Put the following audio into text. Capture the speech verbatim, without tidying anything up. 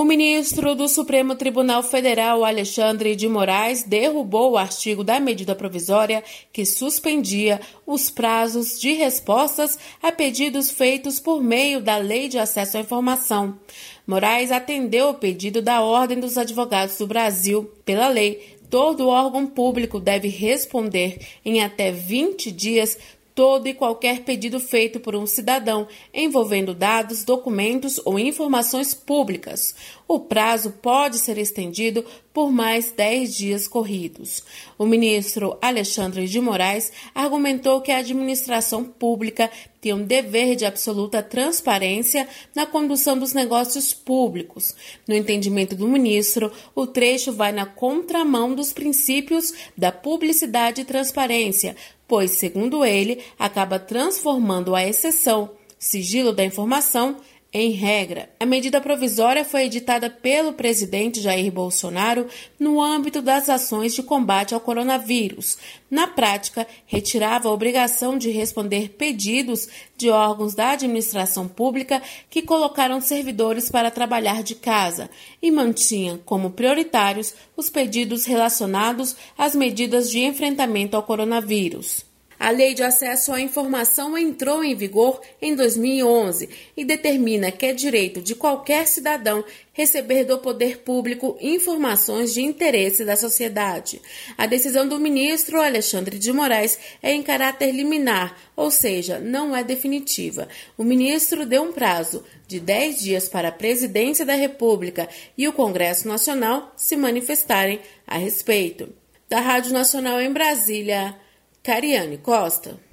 O ministro do Supremo Tribunal Federal, Alexandre de Moraes, derrubou o artigo da medida provisória que suspendia os prazos de respostas a pedidos feitos por meio da Lei de Acesso à Informação. Moraes atendeu o pedido da Ordem dos Advogados do Brasil. Pela lei, todo órgão público deve responder em até vinte dias todo e qualquer pedido feito por um cidadão envolvendo dados, documentos ou informações públicas. O prazo pode ser estendido por mais dez dias corridos. O ministro Alexandre de Moraes argumentou que a administração pública tem um dever de absoluta transparência na condução dos negócios públicos. No entendimento do ministro, o trecho vai na contramão dos princípios da publicidade e transparência, pois, segundo ele, acaba transformando a exceção, sigilo da informação, em regra. A medida provisória foi editada pelo presidente Jair Bolsonaro no âmbito das ações de combate ao coronavírus. Na prática, retirava a obrigação de responder pedidos de órgãos da administração pública que colocaram servidores para trabalhar de casa e mantinha como prioritários os pedidos relacionados às medidas de enfrentamento ao coronavírus. A Lei de Acesso à Informação entrou em vigor em dois mil e onze e determina que é direito de qualquer cidadão receber do poder público informações de interesse da sociedade. A decisão do ministro Alexandre de Moraes é em caráter liminar, ou seja, não é definitiva. O ministro deu um prazo de dez dias para a Presidência da República e o Congresso Nacional se manifestarem a respeito. Da Rádio Nacional em Brasília, Cariane Costa.